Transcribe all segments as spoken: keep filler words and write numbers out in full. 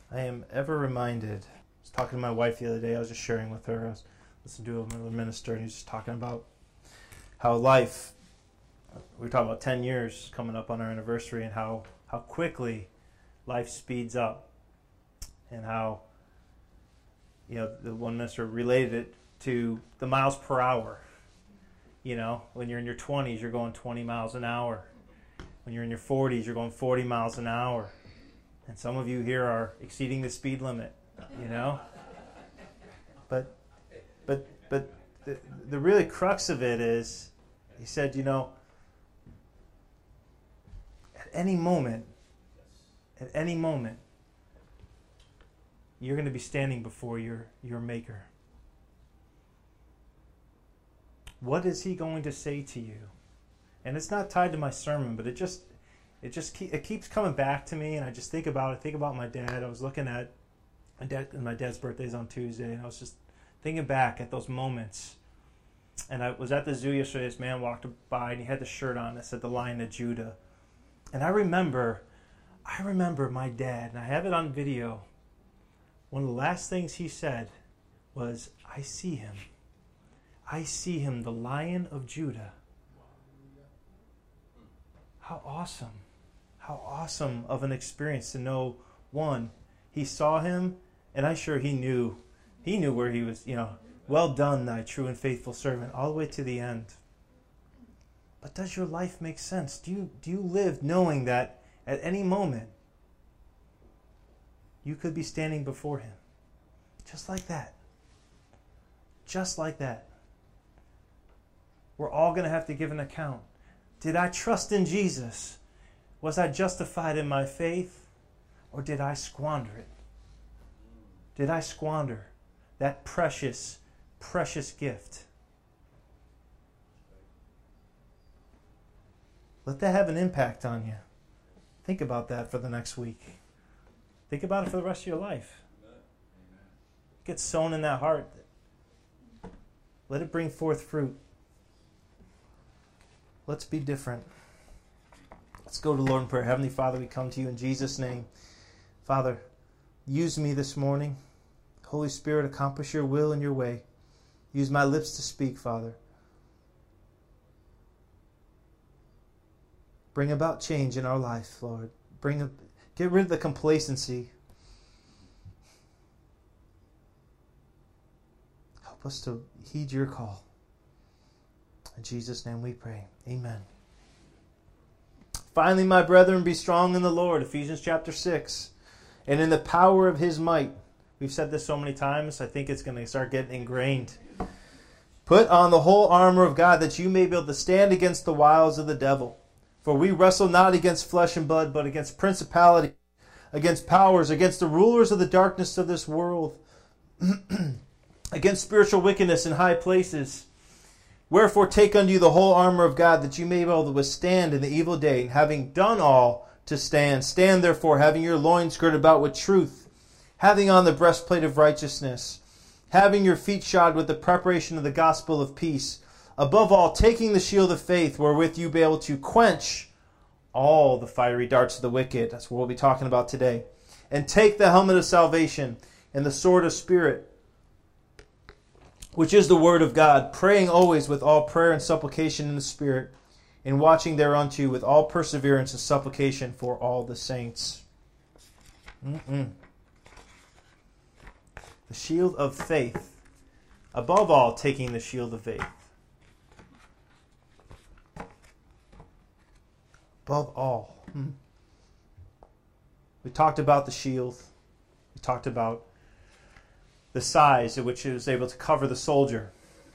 I am ever reminded. I was talking to my wife the other day. I was just sharing with her. I was listening to another minister, and he was just talking about how life, we were talking about ten years coming up on our anniversary, and how, how quickly life speeds up, and how, you know, the one minister related it to the miles per hour. You know, when you're in your twenties, you're going twenty miles an hour. When you're in your forties, you're going forty miles an hour. And some of you here are exceeding the speed limit, you know? But but but the, the really crux of it is, he said, you know, at any moment, at any moment, you're going to be standing before your, your Maker. What is he going to say to you? And it's not tied to my sermon, but it just it just keep, it keeps coming back to me, and I just think about it. Think about my dad. I was looking at my dad, and my dad's birthday's on Tuesday, and I was just thinking back at those moments. And I was at the zoo yesterday. This man walked by, and he had the shirt on that said "The Lion of Judah." And I remember, I remember my dad, and I have it on video. One of the last things he said was, "I see him. I see him, the Lion of Judah." How awesome. How awesome of an experience to know, one, he saw him, and I'm sure he knew. He knew where he was, you know, well done, thy true and faithful servant, all the way to the end. But does your life make sense? Do you, do you live knowing that at any moment you could be standing before him? Just like that. Just like that. We're all going to have to give an account. Did I trust in Jesus? Was I justified in my faith? Or did I squander it? Did I squander that precious, precious gift? Let that have an impact on you. Think about that for the next week. Think about it for the rest of your life. Get sown in that heart. Let it bring forth fruit. Let's be different. Let's go to the Lord in prayer. Heavenly Father, we come to you in Jesus' name. Father, use me this morning. Holy Spirit, accomplish your will and your way. Use my lips to speak, Father. Bring about change in our life, Lord. Bring a, get rid of the complacency. Help us to heed your call. In Jesus' name we pray. Amen. Finally, my brethren, be strong in the Lord. Ephesians chapter six. And in the power of his might. We've said this so many times, I think it's going to start getting ingrained. Put on the whole armor of God, that you may be able to stand against the wiles of the devil. For we wrestle not against flesh and blood, but against principalities, against powers, against the rulers of the darkness of this world, against spiritual wickedness in high places. Wherefore take unto you the whole armor of God, that you may be able to withstand in the evil day, and having done all to stand. Stand therefore, having your loins girded about with truth, having on the breastplate of righteousness, having your feet shod with the preparation of the gospel of peace. Above all, taking the shield of faith, wherewith you be able to quench all the fiery darts of the wicked. That's what we'll be talking about today. And take the helmet of salvation and the sword of Spirit, which is the word of God, praying always with all prayer and supplication in the Spirit, and watching thereunto with all perseverance and supplication for all the saints. Mm-mm. The shield of faith. Above all, taking the shield of faith. Above all. Hmm. We talked about the shield. We talked about the size at which it was able to cover the soldier.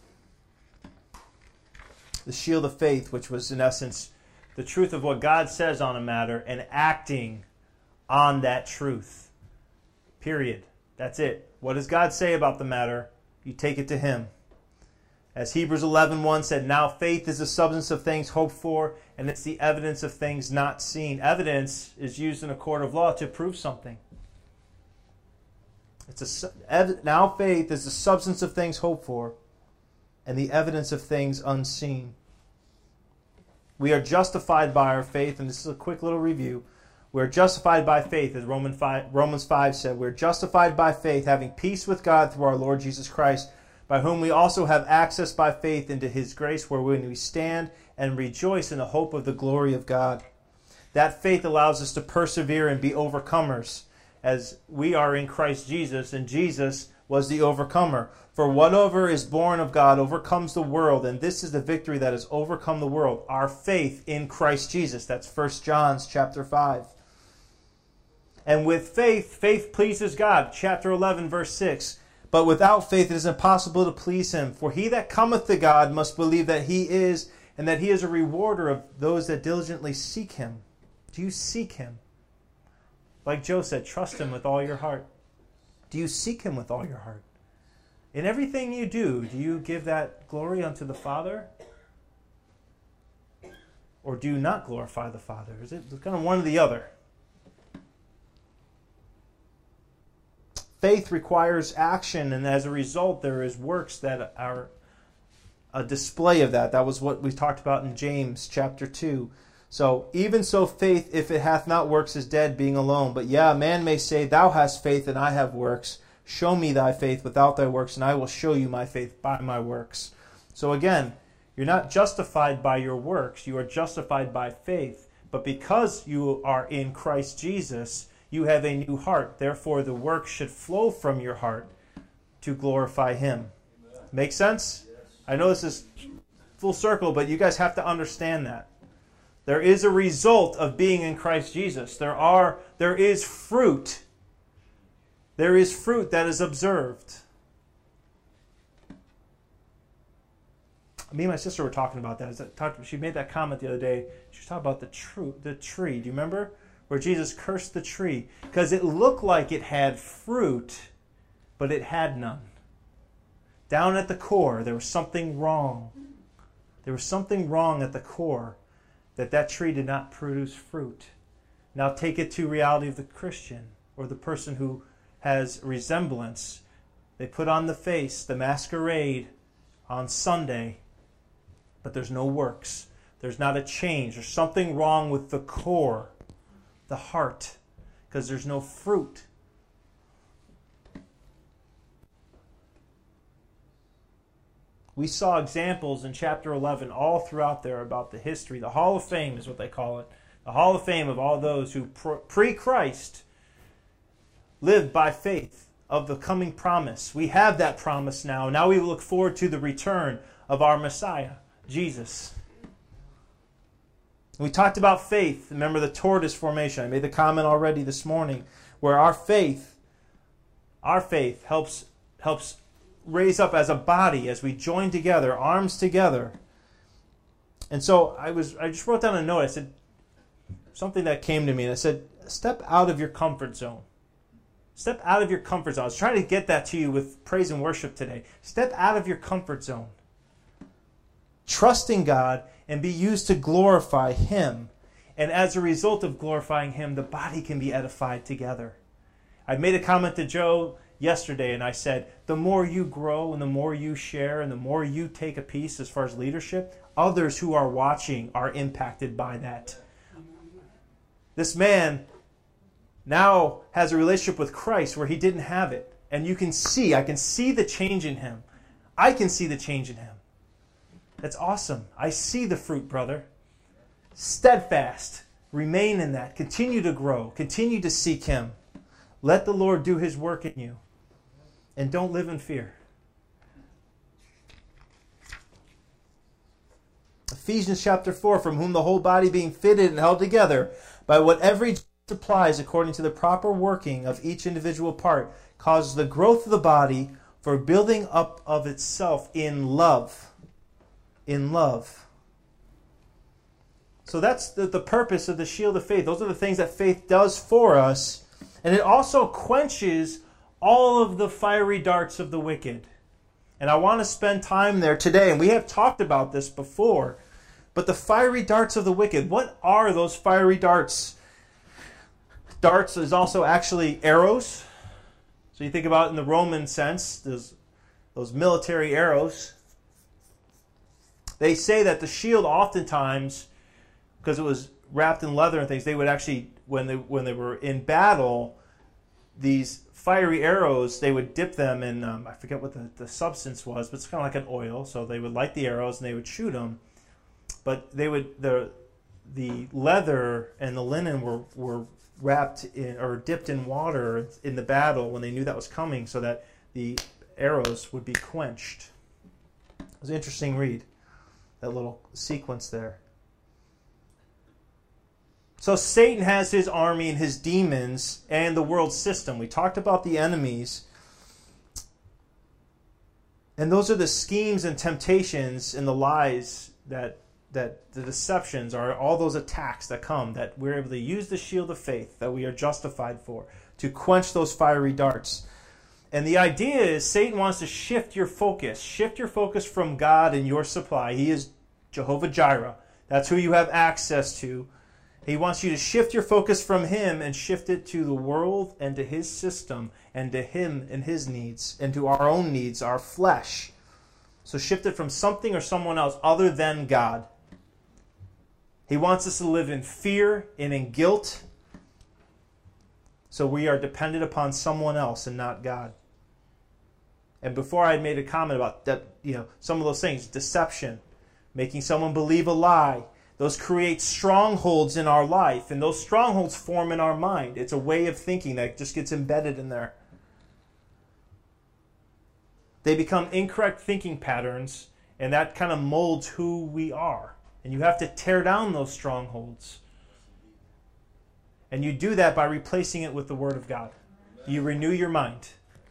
The shield of faith, which was in essence the truth of what God says on a matter and acting on that truth. Period. That's it. What does God say about the matter? You take it to him. As Hebrews eleven one said, now faith is the substance of things hoped for, and it's the evidence of things not seen. Evidence is used in a court of law to prove something. It's a, now faith is the substance of things hoped for, and the evidence of things unseen. We are justified by our faith, and this is a quick little review. We're justified by faith, as Romans five, Romans five said. We're justified by faith, having peace with God through our Lord Jesus Christ, by whom we also have access by faith into his grace, wherein we stand and rejoice in the hope of the glory of God. That faith allows us to persevere and be overcomers, as we are in Christ Jesus, and Jesus was the overcomer. For whatever is born of God overcomes the world, and this is the victory that has overcome the world, our faith in Christ Jesus. That's First John chapter five. And with faith, faith pleases God. Chapter eleven, verse six. But without faith it is impossible to please him. For he that cometh to God must believe that he is, and that he is a rewarder of those that diligently seek him. Do you seek him? Like Joe said, trust him with all your heart. Do you seek him with all your heart? In everything you do, do you give that glory unto the Father? Or do you not glorify the Father? Is it kind of one or the other? Faith requires action, and as a result, there is works that are a display of that. That was what we talked about in James chapter two. So, even so, faith, if it hath not works, is dead, being alone. But yeah, a man may say, thou hast faith, and I have works. Show me thy faith without thy works, and I will show you my faith by my works. So again, you're not justified by your works. You are justified by faith. But because you are in Christ Jesus, you have a new heart. Therefore, the work should flow from your heart to glorify him. Make sense? I know this is full circle, but you guys have to understand that. There is a result of being in Christ Jesus. There are, there is fruit. There is fruit that is observed. Me and my sister were talking about that. She made that comment the other day. She was talking about the tree. The tree. Do you remember? Where Jesus cursed the tree. Because it looked like it had fruit, but it had none. Down at the core, there was something wrong. There was something wrong at the core, that that tree did not produce fruit. Now take it to reality of the Christian, or the person who has resemblance. They put on the face, the masquerade on Sunday, but there's no works. There's not a change. There's something wrong with the core, the heart, because there's no fruit. We saw examples in chapter eleven all throughout there about the history. The Hall of Fame is what they call it. The Hall of Fame of all those who pre-Christ lived by faith of the coming promise. We have that promise now. Now we look forward to the return of our Messiah, Jesus. We talked about faith. Remember the tortoise formation. I made the comment already this morning, where our faith, our faith helps helps raise up as a body as we join together, arms together. And so I was I just wrote down a note. I said something that came to me, and I said, step out of your comfort zone. Step out of your comfort zone. I was trying to get that to you with praise and worship today. Step out of your comfort zone. Trust in God and be used to glorify him. And as a result of glorifying him, the body can be edified together. I made a comment to Joe yesterday, and I said, the more you grow and the more you share and the more you take a piece as far as leadership, others who are watching are impacted by that. This man now has a relationship with Christ where he didn't have it. And you can see, I can see the change in him. I can see the change in him. That's awesome. I see the fruit, brother. Steadfast. Remain in that. Continue to grow. Continue to seek him. Let the Lord do his work in you. And don't live in fear. Ephesians chapter four, from whom the whole body being fitted and held together by what every supplies according to the proper working of each individual part, causes the growth of the body for building up of itself in love. In love. So that's the, the purpose of the shield of faith. Those are the things that faith does for us. And it also quenches all of the fiery darts of the wicked. And I want to spend time there today. And we have talked about this before. But the fiery darts of the wicked, what are those fiery darts? Darts is also actually arrows. So you think about it in the Roman sense, those, those military arrows. They say that the shield oftentimes, because it was wrapped in leather and things, they would actually when they when they were in battle, these fiery arrows, they would dip them in, um, I forget what the, the substance was, but it's kind of like an oil. So they would light the arrows and they would shoot them. But they would the the leather and the linen were were wrapped in or dipped in water in the battle when they knew that was coming, so that the arrows would be quenched. It was an interesting read, that little sequence there. So Satan has his army and his demons and the world system. We talked about the enemies. And those are the schemes and temptations and the lies that that the deceptions are, all those attacks that come, that we're able to use the shield of faith that we are justified for to quench those fiery darts. And the idea is Satan wants to shift your focus. Shift your focus from God and your supply. He is Jehovah Jireh. That's who you have access to. He wants you to shift your focus from him and shift it to the world and to his system and to him and his needs and to our own needs, our flesh. So shift it from something or someone else other than God. He wants us to live in fear and in guilt. So we are dependent upon someone else and not God. And before I had made a comment about that, you know, some of those things, deception, making someone believe a lie, those create strongholds in our life, and those strongholds form in our mind. It's a way of thinking that just gets embedded in there. They become incorrect thinking patterns, and that kind of molds who we are. And you have to tear down those strongholds. And you do that by replacing it with the Word of God. You renew your mind.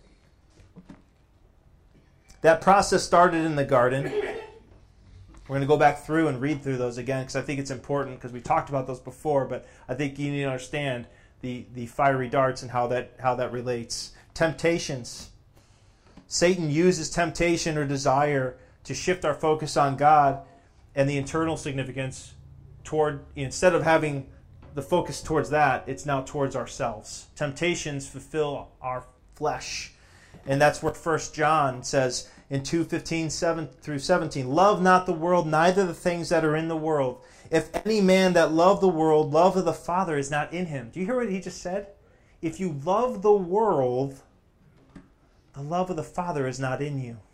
That process started in the garden. We're going to go back through and read through those again because I think it's important, because we talked about those before, but I think you need to understand the, the fiery darts and how that how that relates. Temptations. Satan uses temptation or desire to shift our focus on God and the internal significance toward, instead of having the focus towards that, it's now towards ourselves. Temptations fulfill our flesh. And that's where First John says in two fifteen seven through seventeen, love not the world, neither the things that are in the world. If any man that love the world, love of the Father is not in him. Do you hear what he just said? If you love the world, the love of the Father is not in you.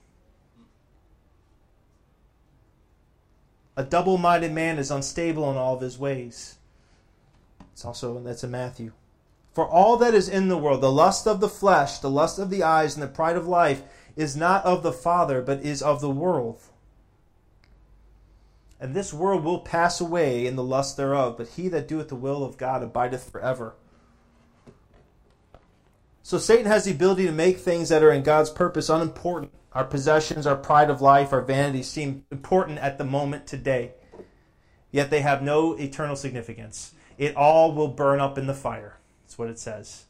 A double-minded man is unstable in all of his ways. It's also, that's in Matthew. For all that is in the world, the lust of the flesh, the lust of the eyes, and the pride of life, is not of the Father, but is of the world. And this world will pass away in the lust thereof, but he that doeth the will of God abideth forever. So Satan has the ability to make things that are in God's purpose unimportant. Our possessions, our pride of life, our vanity seem important at the moment today. Yet they have no eternal significance. It all will burn up in the fire. That's what it says.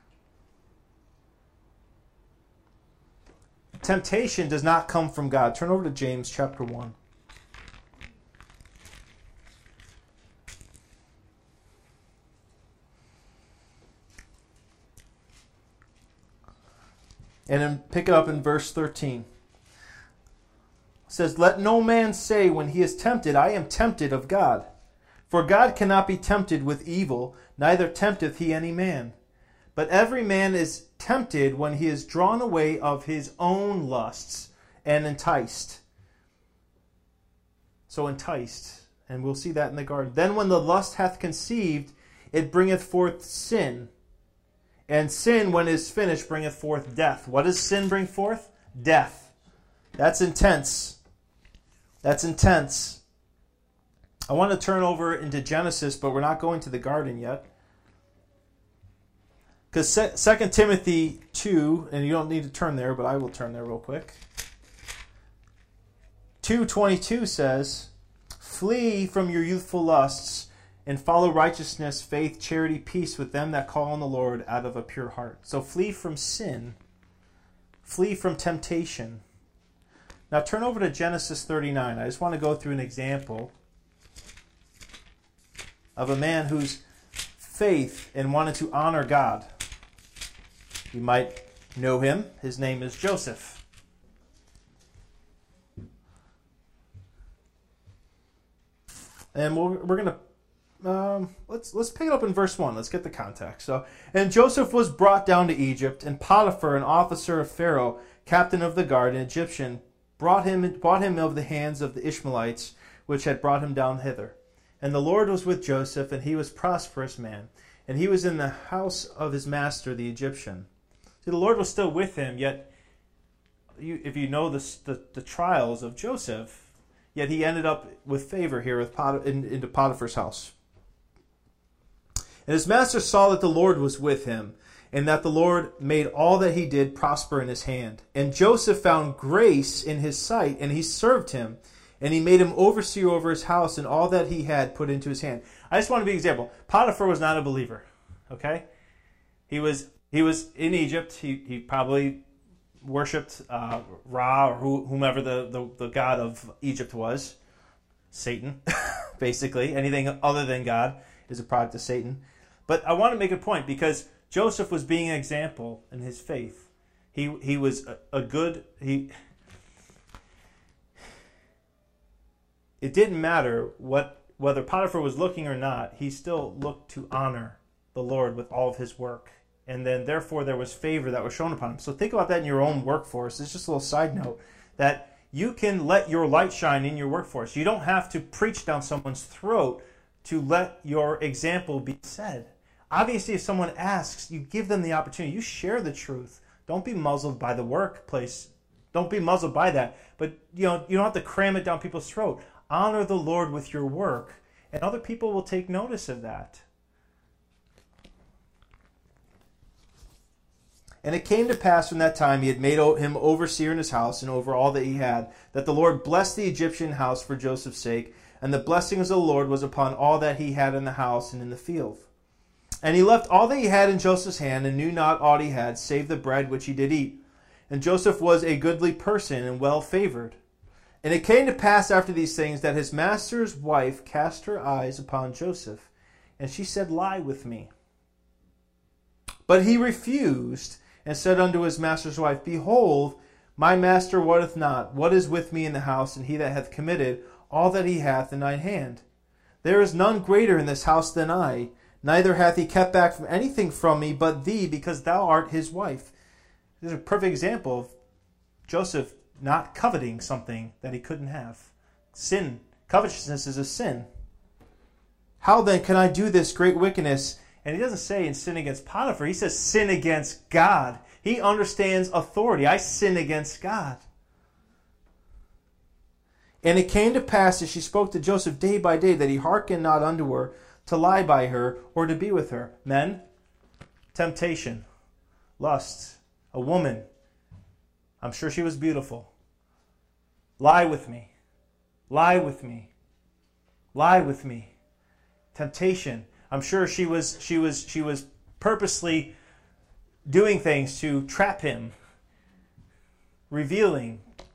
Temptation does not come from God. Turn over to James chapter one. And then pick it up in verse thirteen. It says, let no man say when he is tempted, I am tempted of God. For God cannot be tempted with evil, neither tempteth he any man. But every man is tempted when he is drawn away of his own lusts and enticed. So enticed. And we'll see that in the garden. Then when the lust hath conceived, it bringeth forth sin. And sin, when it is finished, bringeth forth death. What does sin bring forth? Death. That's intense. That's intense. I want to turn over into Genesis, but we're not going to the garden yet. Because Second Timothy two, and you don't need to turn there, but I will turn there real quick. two twenty-two says, flee from your youthful lusts, and follow righteousness, faith, charity, peace with them that call on the Lord out of a pure heart. So flee from sin. Flee from temptation. Now turn over to Genesis thirty-nine. I just want to go through an example of a man whose faith and wanted to honor God. You might know him. His name is Joseph. And we're, we're going to um, let's let's pick it up in verse one. Let's get the context. So, and Joseph was brought down to Egypt, and Potiphar, an officer of Pharaoh, captain of the guard, an Egyptian, brought him brought him of the hands of the Ishmaelites, which had brought him down hither. And the Lord was with Joseph, and he was prosperous man, and he was in the house of his master the Egyptian. See, the Lord was still with him, yet you, if you know the, the the trials of Joseph, yet he ended up with favor here with Pot, in, into Potiphar's house. And his master saw that the Lord was with him, and that the Lord made all that he did prosper in his hand. And Joseph found grace in his sight, and he served him, and he made him overseer over his house, and all that he had put into his hand. I just want to be an example. Potiphar was not a believer, okay? He was he was in Egypt. He he probably worshipped uh, Ra or who, whomever the, the, the god of Egypt was. Satan, basically. Anything other than God is a product of Satan. But I want to make a point because Joseph was being an example in his faith. He he was a, a good... he. It didn't matter what whether Potiphar was looking or not. He still looked to honor the Lord with all of his work. And then, therefore, there was favor that was shown upon him. So think about that in your own workforce. It's just a little side note that you can let your light shine in your workforce. You don't have to preach down someone's throat to let your example be said. Obviously, if someone asks, you give them the opportunity. You share the truth. Don't be muzzled by the workplace. Don't be muzzled by that. But you know, you don't have to cram it down people's throat. Honor the Lord with your work, and other people will take notice of that. And it came to pass from that time he had made him overseer in his house and over all that he had, that the Lord blessed the Egyptian house for Joseph's sake, and the blessing of the Lord was upon all that he had in the house and in the field. And he left all that he had in Joseph's hand, and knew not aught he had, save the bread which he did eat. And Joseph was a goodly person and well favored. And it came to pass after these things that his master's wife cast her eyes upon Joseph, and she said, Lie with me. But he refused, and said unto his master's wife, Behold, my master wotteth not what is with me in the house, and he that hath committed all that he hath in thine hand. There is none greater in this house than I, neither hath he kept back from anything from me but thee, because thou art his wife. This is a perfect example of Joseph not coveting something that he couldn't have. Sin, covetousness is a sin. How then can I do this great wickedness? And he doesn't say in sin against Potiphar. He says sin against God. He understands authority. I sin against God. And it came to pass as she spoke to Joseph day by day that he hearkened not unto her to lie by her or to be with her. Men, temptation, lust, a woman. I'm sure she was beautiful. Lie with me. Lie with me. Lie with me. Temptation. I'm sure she was she was she was purposely doing things to trap him. Revealing.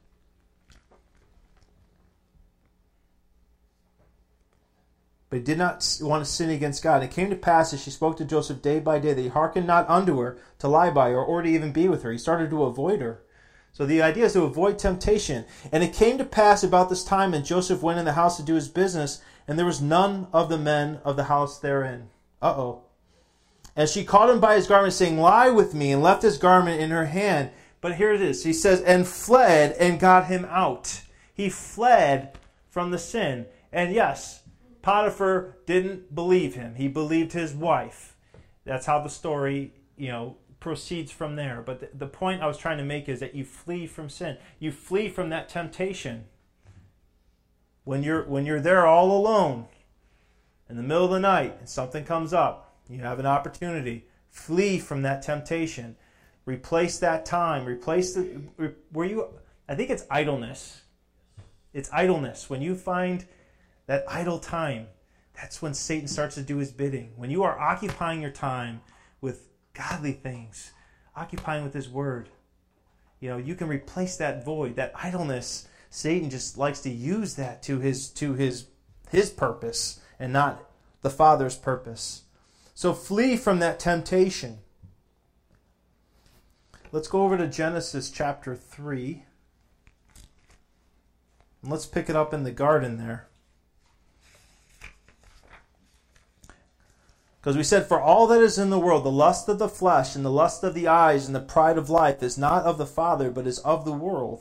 But he did not want to sin against God. It came to pass as she spoke to Joseph day by day that he hearkened not unto her to lie by her or to even be with her. He started to avoid her. So the idea is to avoid temptation. And it came to pass about this time, and Joseph went in the house to do his business, and there was none of the men of the house therein. Uh-oh. And she caught him by his garment, saying, Lie with me, and left his garment in her hand. But here it is. He says, and fled and got him out. He fled from the sin. And yes, Potiphar didn't believe him. He believed his wife. That's how the story, you know, proceeds from there. But the, the point I was trying to make is that you flee from sin. You flee from that temptation. When you're when you're there all alone in the middle of the night and something comes up, you have an opportunity. Flee from that temptation. Replace that time. Replace the where you. I think it's idleness. It's idleness. When you find that idle time, that's when Satan starts to do his bidding. When you are occupying your time with godly things, occupying with his word, you know, you can replace that void, that idleness. Satan just likes to use that to his to his his purpose and not the Father's purpose. So flee from that temptation. Let's go over to Genesis chapter three. And let's pick it up in the garden there. Because we said, for all that is in the world, the lust of the flesh and the lust of the eyes and the pride of life is not of the Father, but is of the world.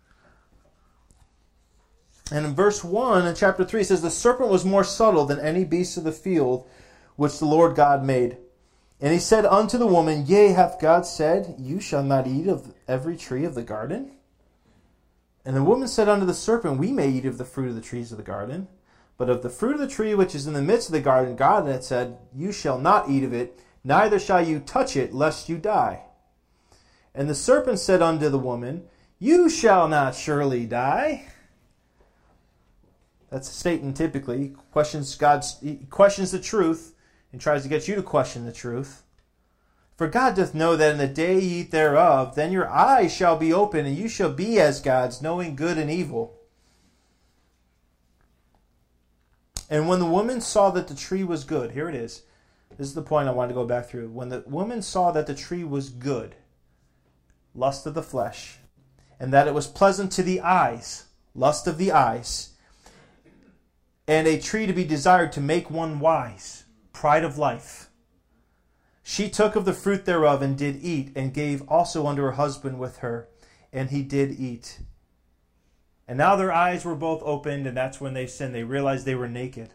And in verse one in chapter three, it says, the serpent was more subtle than any beast of the field which the Lord God made. And he said unto the woman, Yea, hath God said, You shall not eat of every tree of the garden? And the woman said unto the serpent, We may eat of the fruit of the trees of the garden. But of the fruit of the tree which is in the midst of the garden, God had said, You shall not eat of it, neither shall you touch it, lest you die. And the serpent said unto the woman, You shall not surely die. That's Satan typically. He questions God's, he questions the truth and tries to get you to question the truth. For God doth know that in the day ye eat thereof, then your eyes shall be open, and you shall be as gods, knowing good and evil. And when the woman saw that the tree was good, here it is. This is the point I wanted to go back through. When the woman saw that the tree was good, lust of the flesh, and that it was pleasant to the eyes, lust of the eyes, and a tree to be desired to make one wise, pride of life, she took of the fruit thereof and did eat, and gave also unto her husband with her, and he did eat. And now their eyes were both opened, and that's when they sinned. They realized they were naked.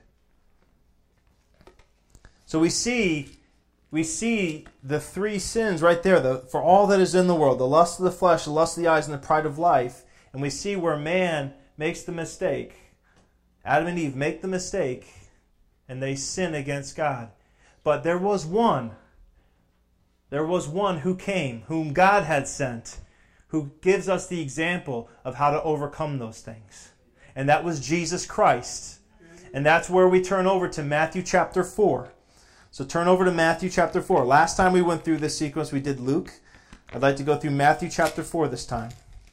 So we see, we see the three sins right there. The, for all that is in the world, the lust of the flesh, the lust of the eyes, and the pride of life. And we see where man makes the mistake. Adam and Eve make the mistake, and they sin against God. But there was one. There was one who came, whom God had sent, who gives us the example of how to overcome those things. And that was Jesus Christ. And that's where we turn over to Matthew chapter four. So turn over to Matthew chapter four. Last time we went through this sequence, we did Luke. I'd like to go through Matthew chapter four this time.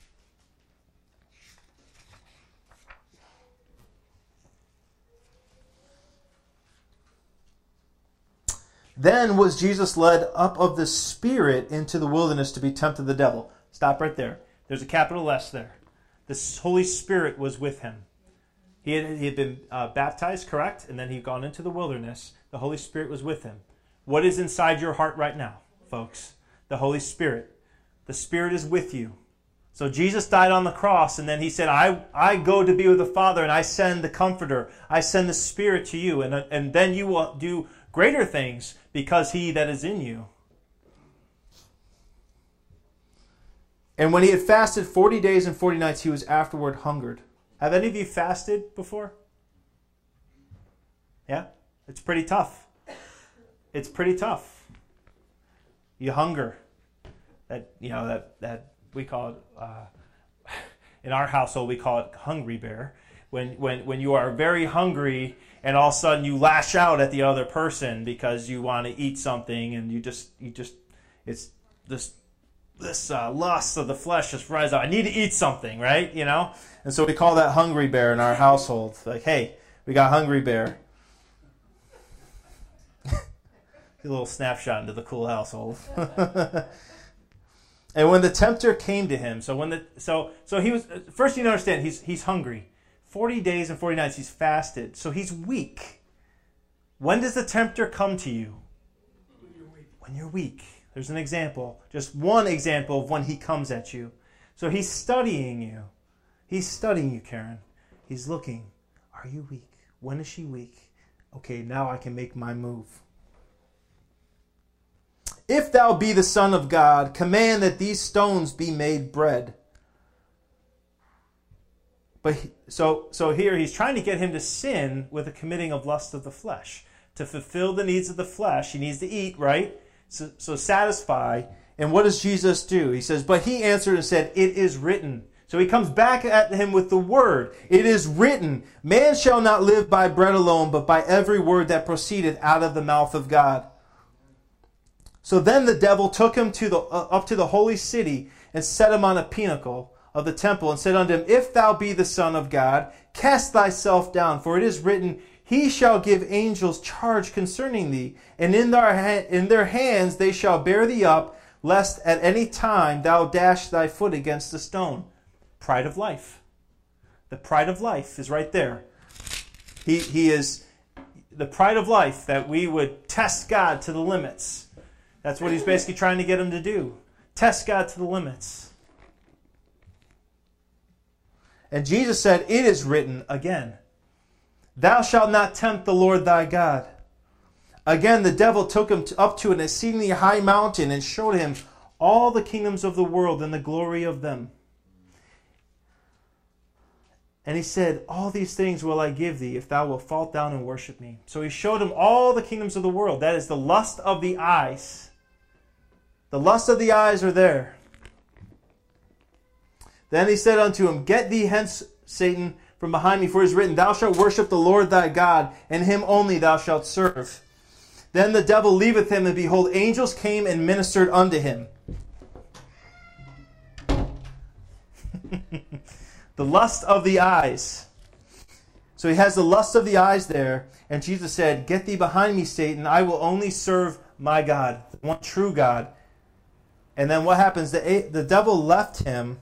Then was Jesus led up of the Spirit into the wilderness to be tempted of the devil. Stop right there. There's a capital S there. The Holy Spirit was with him. He had, he had been uh, baptized, correct? And then he'd gone into the wilderness. The Holy Spirit was with him. What is inside your heart right now, folks? The Holy Spirit. The Spirit is with you. So Jesus died on the cross, and then he said, I, I go to be with the Father, and I send the Comforter. I send the Spirit to you, and, and then you will do greater things because he that is in you. And when he had fasted forty days and forty nights, he was afterward hungered. Have any of you fasted before? Yeah? It's pretty tough. It's pretty tough. You hunger. That, you know, that, that we call it, uh, in our household, we call it hungry bear. When, when, when you are very hungry and all of a sudden you lash out at the other person because you want to eat something, and you just, you just, it's this, this uh, lust of the flesh just rises up. I need to eat something, right? You know? And so we call that hungry bear in our household. Like, hey, we got hungry bear. A little snapshot into the cool household. And when the tempter came to him, so when the so so he was first, you need to understand he's he's hungry. Forty days and forty nights he's fasted, so he's weak. When does the tempter come to you? When you're weak. When you're weak. There's an example, just one example of when he comes at you. So he's studying you. He's studying you, Karen. He's looking. Are you weak? When is she weak? Okay, now I can make my move. If thou be the Son of God, command that these stones be made bread. But he, so so here he's trying to get him to sin with a committing of lust of the flesh. To fulfill the needs of the flesh, he needs to eat, right? So, so satisfy. And what does Jesus do? He says, but he answered and said, it is written. So he comes back at him with the word. It is written, man shall not live by bread alone, but by every word that proceedeth out of the mouth of God. So then the devil took him to the uh, up to the holy city and set him on a pinnacle of the temple and said unto him, if thou be the Son of God, cast thyself down, for it is written, he shall give angels charge concerning thee, and in their, ha- in their hands they shall bear thee up, lest at any time thou dash thy foot against a stone. Pride of life. The pride of life is right there. He he is the pride of life, that we would test God to the limits. That's what he's basically trying to get him to do. Test God to the limits. And Jesus said, it is written again, thou shalt not tempt the Lord thy God. Again, the devil took him up to an exceedingly high mountain and showed him all the kingdoms of the world and the glory of them. And he said, all these things will I give thee if thou wilt fall down and worship me. So he showed him all the kingdoms of the world. That is the lust of the eyes. The lust of the eyes are there. Then he said unto him, get thee hence, Satan, from behind me, for it is written, thou shalt worship the Lord thy God, and him only thou shalt serve. Then the devil leaveth him, and behold, angels came and ministered unto him. The lust of the eyes. So he has the lust of the eyes there. And Jesus said, get thee behind me, Satan. I will only serve my God, the one true God. And then what happens? The, the devil left him.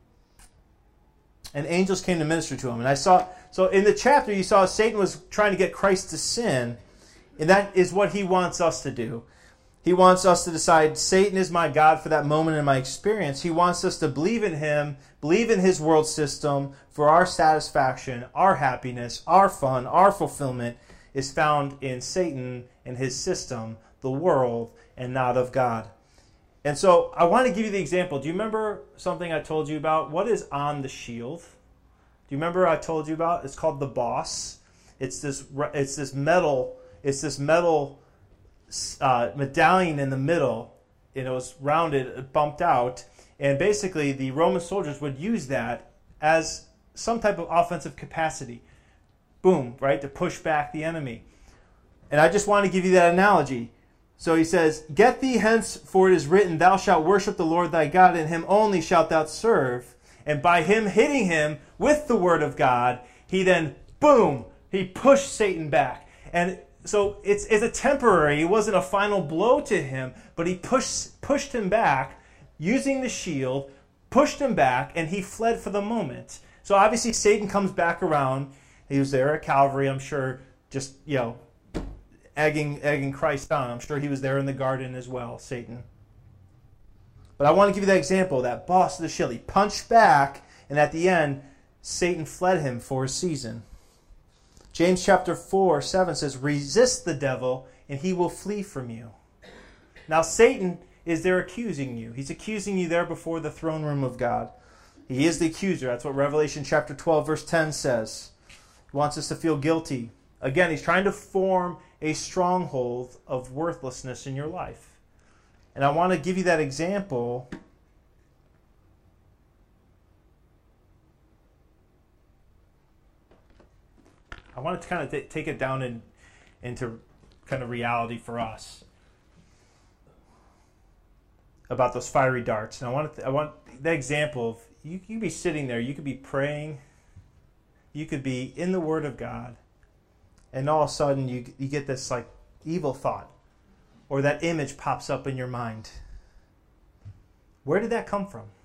And angels came to minister to him. And I saw, so in the chapter you saw Satan was trying to get Christ to sin. And that is what he wants us to do. He wants us to decide, Satan is my God for that moment in my experience. He wants us to believe in him, believe in his world system for our satisfaction, our happiness, our fun, our fulfillment is found in Satan and his system, the world, and not of God. And so I want to give you the example. Do you remember something I told you about? What is on the shield? Do you remember I told you about? It's called the boss. It's this, it's this metal, it's this metal Uh, medallion in the middle, and it was rounded, bumped out, and basically the Roman soldiers would use that as some type of offensive capacity. Boom, right, to push back the enemy. And I just want to give you that analogy. So he says, get thee hence, for it is written, thou shalt worship the Lord thy God, and him only shalt thou serve. And by him hitting him with the word of God, he then, boom, he pushed Satan back. And so it's, it's a temporary, it wasn't a final blow to him, but he pushed, pushed him back using the shield, pushed him back, and he fled for the moment. So obviously Satan comes back around. He was there at Calvary, I'm sure, just, you know, egging, egging Christ on. I'm sure he was there in the garden as well, Satan. But I want to give you that example, that boss of the shield. He punched back, and at the end, Satan fled him for a season. James chapter four, seven says, resist the devil, and he will flee from you. Now Satan is there accusing you. He's accusing you there before the throne room of God. He is the accuser. That's what Revelation chapter twelve, verse ten says. He wants us to feel guilty. Again, he's trying to form a stronghold of worthlessness in your life. And I want to give you that example. I want to kind of t- take it down in, into kind of reality for us about those fiery darts. And I want to, I want the example of you. You could be sitting there, you could be praying, you could be in the Word of God, and all of a sudden you you get this like evil thought, or that image pops up in your mind. Where did that come from?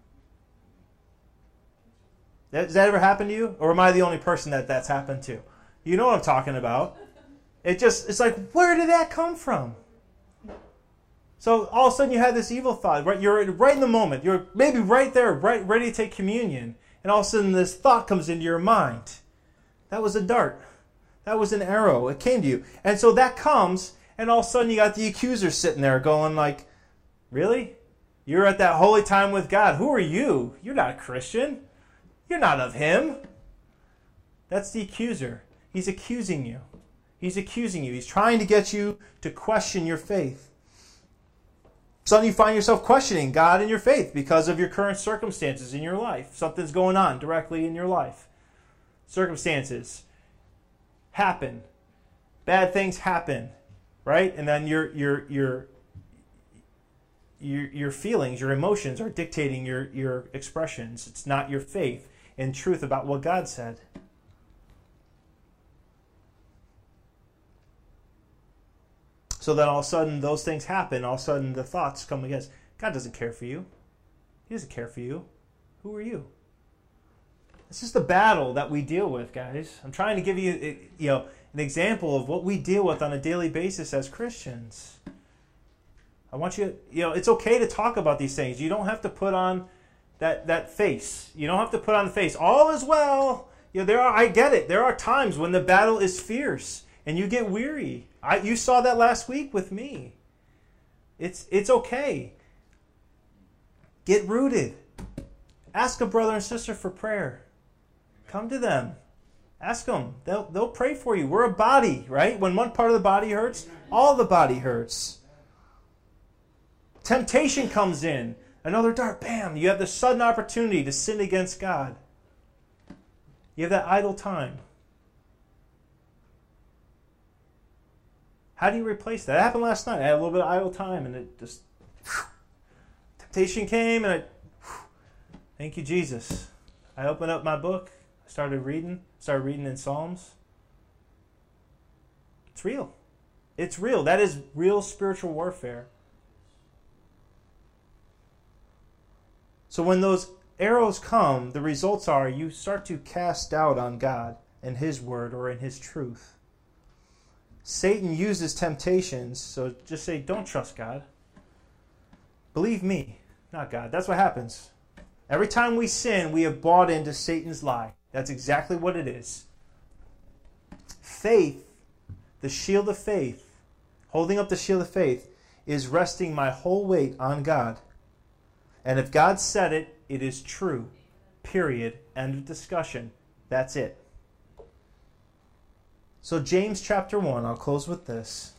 Does that ever happen to you? Or am I the only person that that's happened to? You know what I'm talking about. It just, it's like, where did that come from? So all of a sudden you have this evil thought. Right, you're right in the moment. You're maybe right there, right, ready to take communion. And all of a sudden this thought comes into your mind. That was a dart. That was an arrow. It came to you. And so that comes, and all of a sudden you got the accuser sitting there going like, really? You're at that holy time with God. Who are you? You're not a Christian. You're not of him. That's the accuser. He's accusing you. He's accusing you. He's trying to get you to question your faith. Suddenly you find yourself questioning God and your faith because of your current circumstances in your life. Something's going on directly in your life. Circumstances happen. Bad things happen, right? And then your your your your your feelings, your emotions are dictating your your expressions. It's not your faith and truth about what God said. So then all of a sudden those things happen. All of a sudden the thoughts come against. God doesn't care for you. He doesn't care for you. Who are you? This is the battle that we deal with, guys. I'm trying to give you, you know, an example of what we deal with on a daily basis as Christians. I want you, you know, it's okay to talk about these things. You don't have to put on that, that face. You don't have to put on the face. All is well. You know, there are, I get it. There are times when the battle is fierce and you get weary. I, you saw that last week with me. It's, it's okay. Get rooted. Ask a brother and sister for prayer. Come to them. Ask them. They'll, they'll pray for you. We're a body, right? When one part of the body hurts, all the body hurts. Temptation comes in. Another dart, bam. You have the sudden opportunity to sin against God. You have that idle time. How do you replace that? It happened last night. I had a little bit of idle time, and it just... Whew, temptation came, and I... Whew, thank you, Jesus. I opened up my book. I started reading. Started reading in Psalms. It's real. It's real. That is real spiritual warfare. So when those arrows come, the results are you start to cast doubt on God and His Word or in His truth. Satan uses temptations, so just say, don't trust God. Believe me, not God. That's what happens. Every time we sin, we have bought into Satan's lie. That's exactly what it is. Faith, the shield of faith, holding up the shield of faith, is resting my whole weight on God. And if God said it, it is true. Period. End of discussion. That's it. So James chapter one, I'll close with this.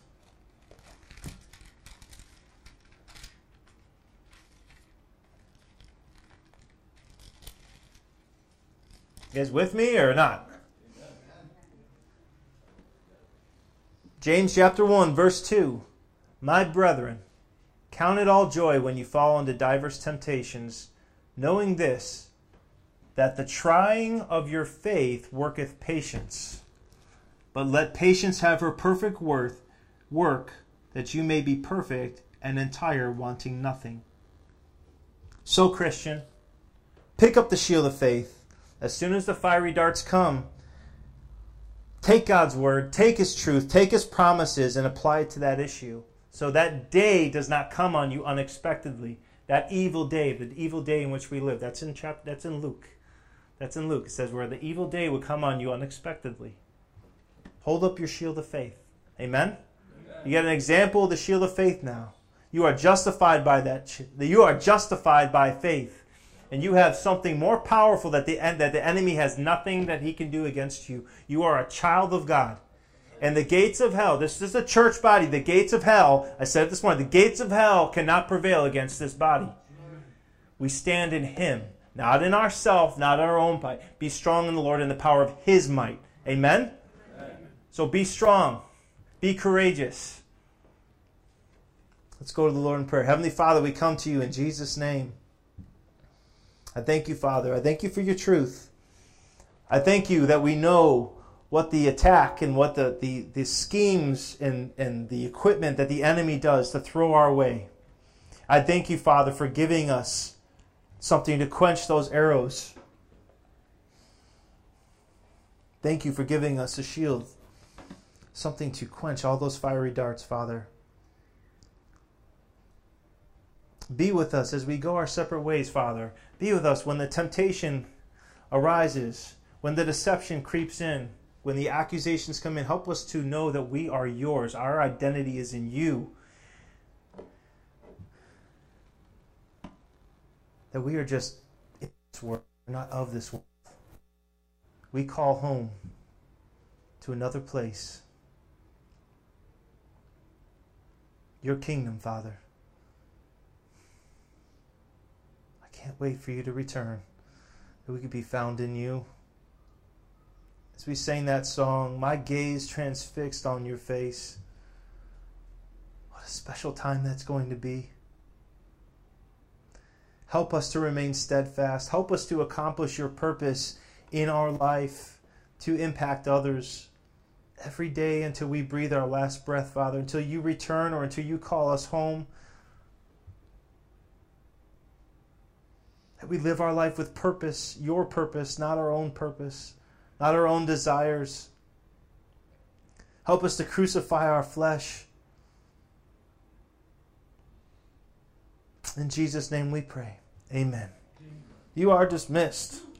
You guys with me or not? James chapter one, verse two. My brethren, count it all joy when you fall into diverse temptations, knowing this, that the trying of your faith worketh patience. But let patience have her perfect worth, work, that you may be perfect and entire, wanting nothing. So, Christian, pick up the shield of faith. As soon as the fiery darts come, take God's word, take His truth, take His promises, and apply it to that issue. So that day does not come on you unexpectedly. That evil day, the evil day in which we live. That's in chapter. That's in Luke. That's in Luke. It says where the evil day would come on you unexpectedly. Hold up your shield of faith. Amen? Amen. You get an example of the shield of faith now. You are justified by that. You are justified by faith. And you have something more powerful that the, that the enemy has nothing that he can do against you. You are a child of God. And the gates of hell, this is a church body, the gates of hell, I said it this morning, the gates of hell cannot prevail against this body. We stand in Him, not in ourselves, not our own might. Be strong in the Lord and the power of His might. Amen? Amen? So be strong. Be courageous. Let's go to the Lord in prayer. Heavenly Father, we come to you in Jesus' name. I thank you, Father. I thank you for your truth. I thank you that we know what the attack and what the, the, the schemes and, and the equipment that the enemy does to throw our way. I thank you, Father, for giving us something to quench those arrows. Thank you for giving us a shield, something to quench all those fiery darts, Father. Be with us as we go our separate ways, Father. Be with us when the temptation arises, when the deception creeps in, when the accusations come in. Help us to know that we are yours. Our identity is in you. That we are just in this world, not of this world. We call home to another place. Your kingdom, Father. I can't wait for you to return, that we could be found in you. As we sang that song, my gaze transfixed on your face. What a special time that's going to be. Help us to remain steadfast. Help us to accomplish your purpose in our life, to impact others every day until we breathe our last breath, Father, until you return or until you call us home. That we live our life with purpose, your purpose, not our own purpose. Not our own desires. Help us to crucify our flesh. In Jesus' name we pray. Amen. You are dismissed.